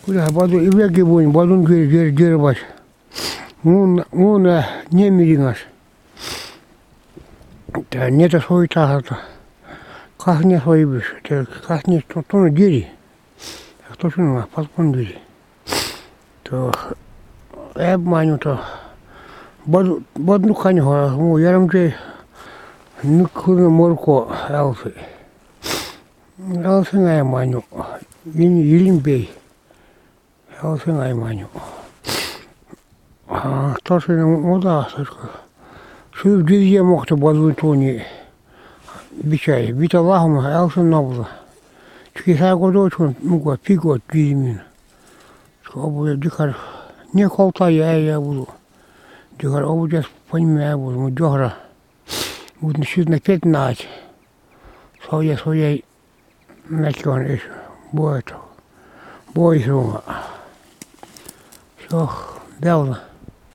Куда баду и веки будем, бадун гир баш. Он не миринаш. Та не то свой тахата. Как не свой биш, как не то на гири. Кто же на палкон гири. То маню то баду каньха, му ярам же нукуна морко алфи. Алфи на маню. Илимбей. Алфи на маню. То же мода, что в гири мохто баду тони. Бичай, бита лахма, алфи набла. Чкиса годочку, муга пиго гиримин. Обуя дихар не колта я буду. Дихар обуя понимаю буду, му дёгра. Буду начать на 15. Своей начал еще. Бой сума. Все, белно.